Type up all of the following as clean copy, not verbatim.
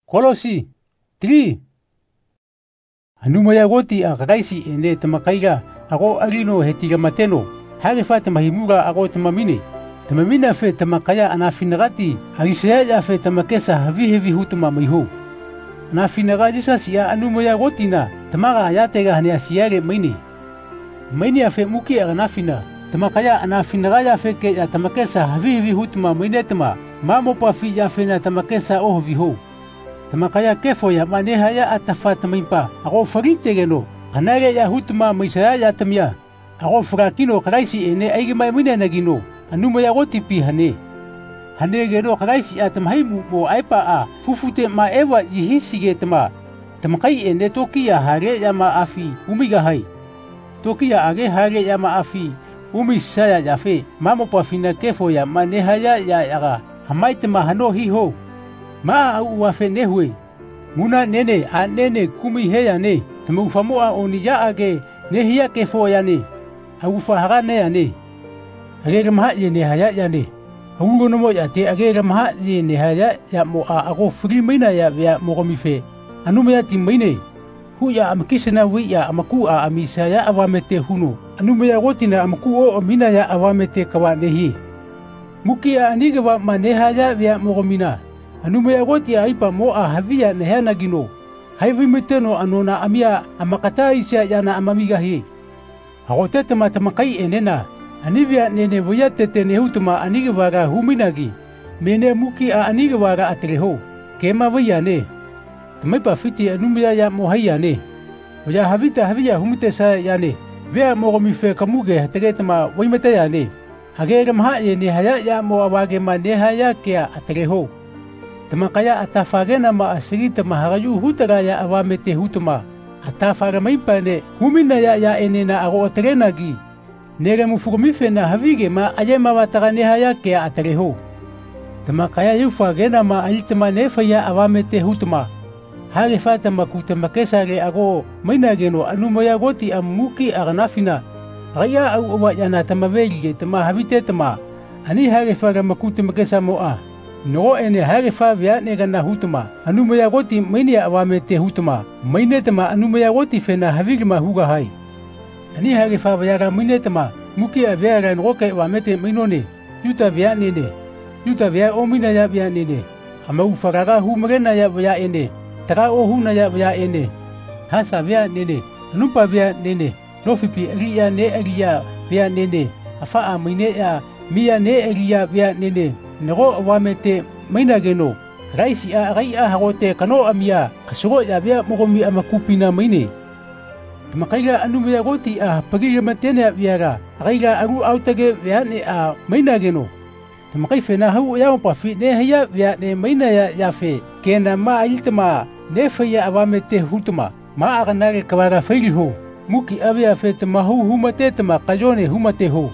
Kolosi 3. Anumaya goti a kakaisi ene tamakaiga ako alino hetiga mateno. Hagefa tamahimura ako tamamine. Tamamina fe tamakaya anafinagati. Agisaya fe tamakesa havihevi hutuma maiho. Anafinagajisa siya anumaya goti na tamaga ayatega hania siyare maine. Maine afe muki anafina. Tamakaya anafinagaya fe ke ya tamakesa havihevi hutuma maine tama. Mamo pa fi ya fe na tamakesa oh viho. Tamakaya kefo ya maneha ya atafa tamaimpa. Ako fagitegeno. Kanare ya hutuma maisaya ya tamya. Ako frakino karaisi ene aigima mine nagino. Anumaya goti pi hane. Hane geno karaisi atamhaimu mo aipa a. Fufute ma ewa jihisige tama. Tamakai ene tokia hare ya maafi umigahai. Tokia age hare ya maafi umisaya yafe. Mamo pa fina kefo ya maneha ya yaga. Hamaitama hano hiho. Maa au wafe nehwe. Muna nene a nene kumi heya ne. Tamufamoa onija age nehia kefo ya ne. Haufa harane ya ne. Agega maha ye ne haya ya ne. Haungo nomo ya te agega maha ye ne haya ya mo a ago fri maina ya vea mogomife. Anume ya timaine. Hu ya amakisena wi ya amaku a amisa ya awamete huno. Anume ya wotina amaku o amina ya awamete kawa nehi. Muki a anigawa maneha ya vea mogomina. Anumaya goti aipa mo a havia nehana gino. Haivi meteno anona amia amakata isya yana amamigahi. Agotete matamakai enena. Anivia nene voyatete nehutuma anigawaga huminagi. Mene muki a anigawaga atreho. Kema vayane. Tamaipa fiti anumaya ya mohayane. Oya havita havia humite sa yane. Vea mogomife kamuge hategetama waimete yane. Hagere maha ye nehaya ya mo awage manehaya kea atreho. Tamakaya atafagena ma asirita maharayu hutaraya awamete hutuma. Atafara maipane humina ya enena ago atrenagi. Nere mufugumife na havige ma ayema wataganeha yake atareho. Tamakaya yufagena ma alitama nefa ya awamete hutuma. Hage fata makuta makesare ago mainageno anumaya goti amuki aganafina. Raya au awayana tamaveli tama havite tama. Ani hage faga makuta makesa moa. No ene hage fa via ne gana hutuma. Anumaya goti mainia awamete hutuma. Mainetama anumaya goti fena havigma huga hai. Ani hage fa via mainetama. Muki avia ran roke awamete mainone. Yuta via nene. Yuta via omina ya via nene. Amau faraga humrena ya via ene. Tara o huna ya via ene. Hasa via nene. Anupa via nene. Nofipi ria ne ria via nene. Afa a maine ya mia ne ria via nene. Nego awamete mainageno. Raisi a rai a hagote kano amia. Kasuro ya via mogomi amakupina maine. Tamakaiga anumaya goti a pagiga matene a viara. Raiga agu autage via ne a mainageno. Tamakai fena hau ya pafi ne haya via ne maina ya yafe. Kena ma iltama ne faya awamete hutuma. Ma aganare kawaga failiho. Muki avia fe tamahu humate tama kajone humate ho.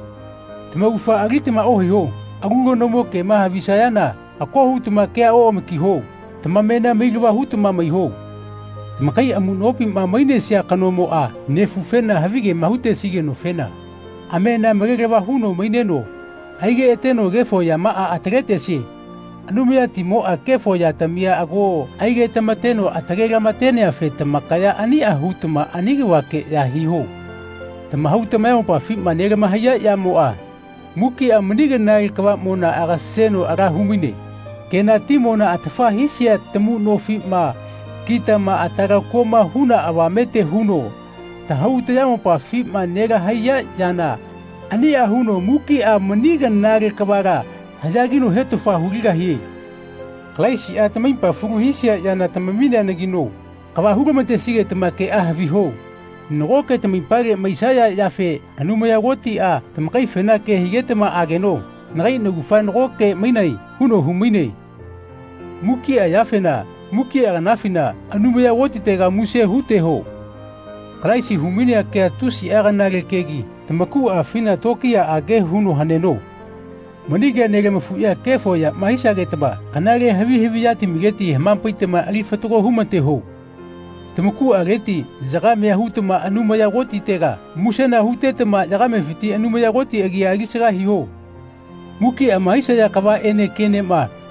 Tamagufa aritama ohiho. Agungo nomo ke maha visayana. Ako hutuma kea o makiho. Tamamena meigawa hutuma maiho. Tamakai amunopi ma maine siya kanomo a. Nefu fena havige mahute sige no fena. Amena magagawa huno maineno. Haige eteno gefo ya maa atarete si. Anumia timo a kefo ya tamia ago. Haige tamateno atagega matene a fe tamakaya ani a hutuma anigawa ke ya hiho. Tamahutama ya pa fit manega mahaya ya moa. Muki a maniga na kawa mona aga seno aga humine. Kena timona atafa hisia temu no fit ma. Kita ma atara koma huna awamete huno. Tahauta ya pa fit manega haya jana. Ani a huno muki a maniga na kawaga. Hajagino heto fa huliga hie. Klaisi a tamaimpa fugu hisia jana tamamina nagino. Kawa huga mate sige tamake a viho. Nogoke tamimpare maisaya yafe anumaya goti a tamakai fena ke higetema ageno. Nagai nagufa nogoke mainai huno humine. Muki a yafena, muki a ganafina anumaya goti tega muse huteho. Klaisi humine ke atusi aga nage kegi. Tamaku a fina tokia age huno haneno. Maniga nege mafuya kefo ya mahisha getaba. Kanage hevi yati migeti hemampaitema alifatuko humateho. Tamaku areti zagame hutuma anumaya goti tega. Musena hutetema zagame fiti anumaya goti agi agisira hiho. Muki a mahisha ya kawa ene kene ma.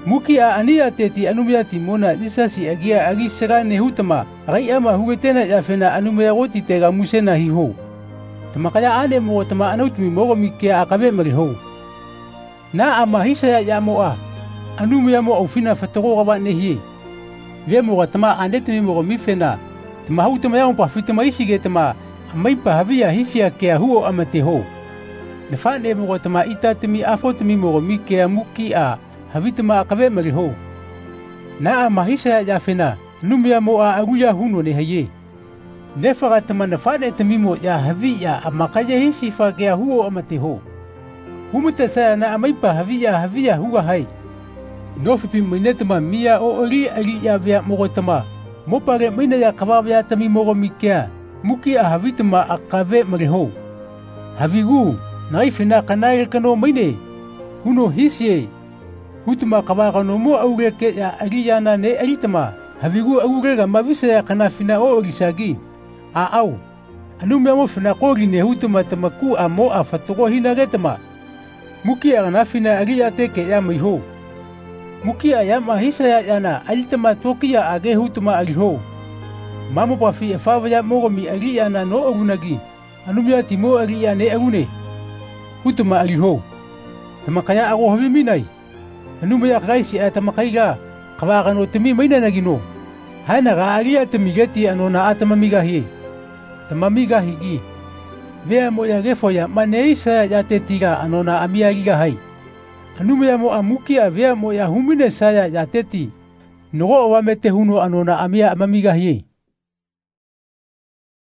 Muki a ania teti anumia timona lisasi agia agi serane hutama agai ama hugetena ya fena anumia goti tega musena hiho. Tamakaya ane mo tama anautumi mogo mikia akabe mariho. Na ama hisa ya moa anumia mo aufina fatoro gawa nehie. Ve mo tama andetimi mogo mifena tama hutama ya pa fitama isige tama maipa havia hisia kea huo amateho. Nefane mo tama itatimi afotimi mogo mikia muki a havitama akabe mariho. Na ama hisa ya fena anumia mo a aguya huno nehaye. Nefaga tama nefane tamimo ya havia amakaya hisi fa kea huo amateho. Humute saya na amaipa havia huga hai. Nofipi minetama mia o ori ya vea mogo tama. Mopare mina ya kababia tami mogo mikia. Muki a havitama akave mariho. Havigu naifina kanai kano mine. Huno hisie. Hutuma kabaga no mo aureke ya ariyana ne aritama. Havigu aurega mavisa ya kanafina o orisagi. Au. Anumia mo fina kori ne hutuma tamaku a mo a fatoko hinagetama. Muki a kanafina ariyate ke ya miho. Muki a yama hisa ya yana aritama toki ya age hutuma ariho. Mamo pafi e fava ya mogo mi ariyana no ogunagi. Anumia timo ariyane agune. Hutuma ariho. Tamakaya ago haviminai. Anumia kaisi a tamakaiga. Kawaga no temi maina nagino. Haina ga aria temigeti anona atamamiga hi. Tamamiga higi. Vea mo ya gefo ya maneisa ya tetiga anona amiagiga hai. Anumia mo amuki a vea mo ya humine saya ya teti. Nogo wa mete huno anona amia amamiga hi.